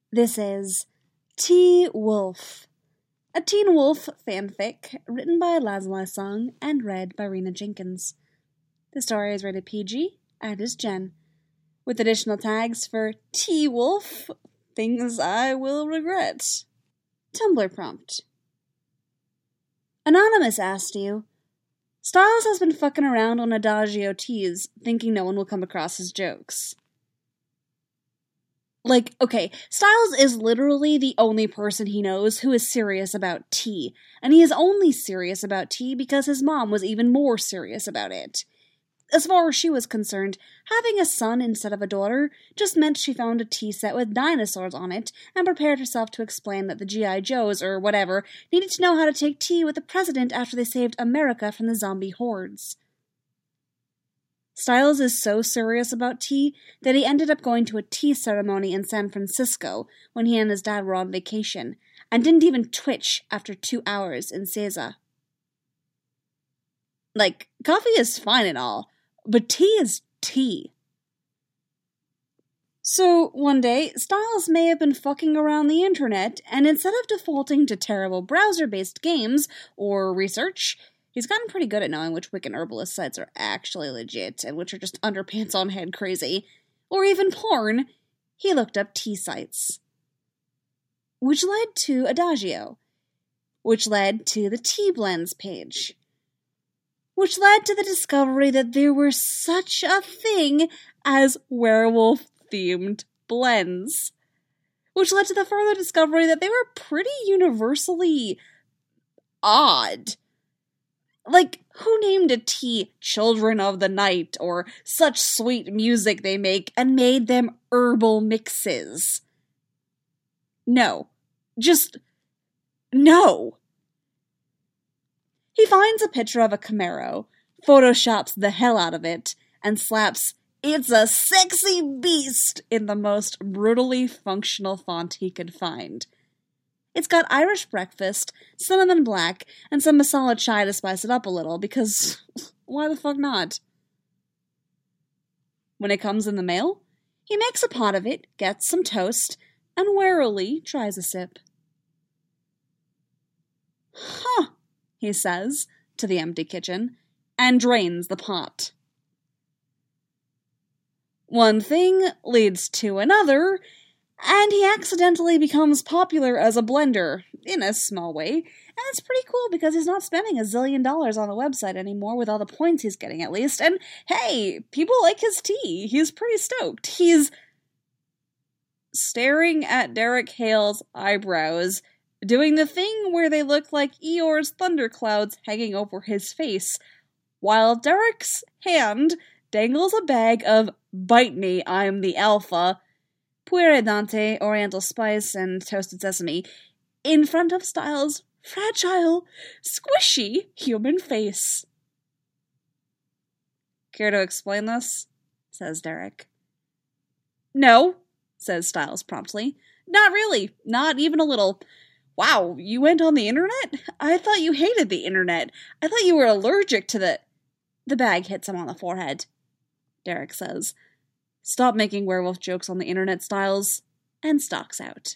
This is Tea Wolf, a Teen Wolf fanfic written by Lazuli Song and read by Rena Jenkins. The story is rated PG and is Gen, with additional tags for Tea Wolf, things I will regret. Tumblr prompt. Anonymous asked you, Styles has been fucking around on Adagio teas, thinking no one will come across his jokes. Like, okay, Styles is literally the only person he knows who is serious about tea, and he is only serious about tea because his mom was even more serious about it. As far as she was concerned, having a son instead of a daughter just meant she found a tea set with dinosaurs on it and prepared herself to explain that the G.I. Joes, or whatever, needed to know how to take tea with the president after they saved America from the zombie hordes. Styles is so serious about tea that he ended up going to a tea ceremony in San Francisco when he and his dad were on vacation, and didn't even twitch after 2 hours in Seiza. Like, coffee is fine and all, but tea is tea. So, one day, Styles may have been fucking around the internet, and instead of defaulting to terrible browser-based games or research, he's gotten pretty good at knowing which Wiccan herbalist sites are actually legit and which are just underpants-on-head crazy, or even porn. He looked up tea sites, which led to Adagio, which led to the Tea Blends page, which led to the discovery that there were such a thing as werewolf-themed blends, which led to the further discovery that they were pretty universally odd. Like, who named a tea Children of the Night, or Such Sweet Music They Make, and made them herbal mixes? No. Just no. He finds a picture of a Camaro, photoshops the hell out of it, and slaps "It's a sexy beast" in the most brutally functional font he could find. It's got Irish breakfast, cinnamon black, and some masala chai to spice it up a little, because why the fuck not? When it comes in the mail, he makes a pot of it, gets some toast, and warily tries a sip. Huh, he says, to the empty kitchen, and drains the pot. One thing leads to another, and he accidentally becomes popular as a blender, in a small way, and it's pretty cool because he's not spending $1 zillion on a website anymore with all the points he's getting at least, and hey, people like his tea, he's pretty stoked. He's staring at Derek Hale's eyebrows, doing the thing where they look like Eeyore's thunderclouds hanging over his face, while Derek's hand dangles a bag of Bite Me, I'm the Alpha, Puere Dante, Oriental Spice, and Toasted Sesame, in front of Styles' fragile, squishy human face. Care to explain this? Says Derek. No, says Styles promptly. Not really. Not even a little. Wow, you went on the internet? I thought you hated the internet. I thought you were allergic to the... The bag hits him on the forehead. Derek says, Stop making werewolf jokes on the internet, Styles, and stalks out.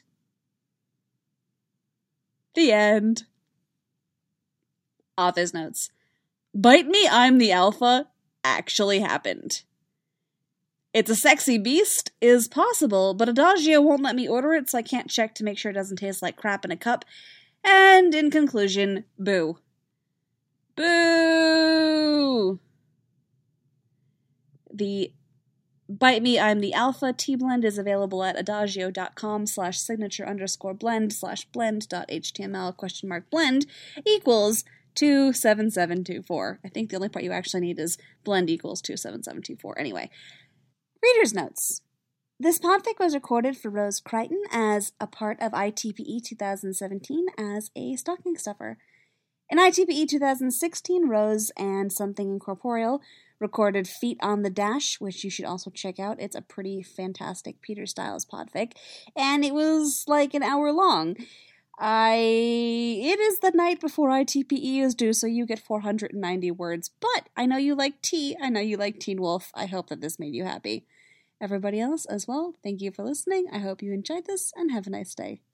The end. Author's notes. Bite Me, I'm the Alpha actually happened. It's a sexy beast is possible, but Adagio won't let me order it, so I can't check to make sure it doesn't taste like crap in a cup. And in conclusion, boo. Boo! The Bite Me, I'm the Alpha tea blend is available at adagio.com/signature_blend/blend.html?blend equals 27724. I think the only part you actually need is blend equals 27724. Anyway, reader's notes. This podfic was recorded for Rose Crichton as a part of ITPE 2017 as a stocking stuffer. In ITPE 2016, Rose and Something Incorporeal recorded Feet on the Dash, which you should also check out. It's a pretty fantastic Peter Styles podfic, and it was like an hour long. It is the night before ITPE is due, so you get 490 words, but I know you like tea, I know you like Teen Wolf, I hope that this made you happy. Everybody else as well, thank you for listening. I hope you enjoyed this and have a nice day.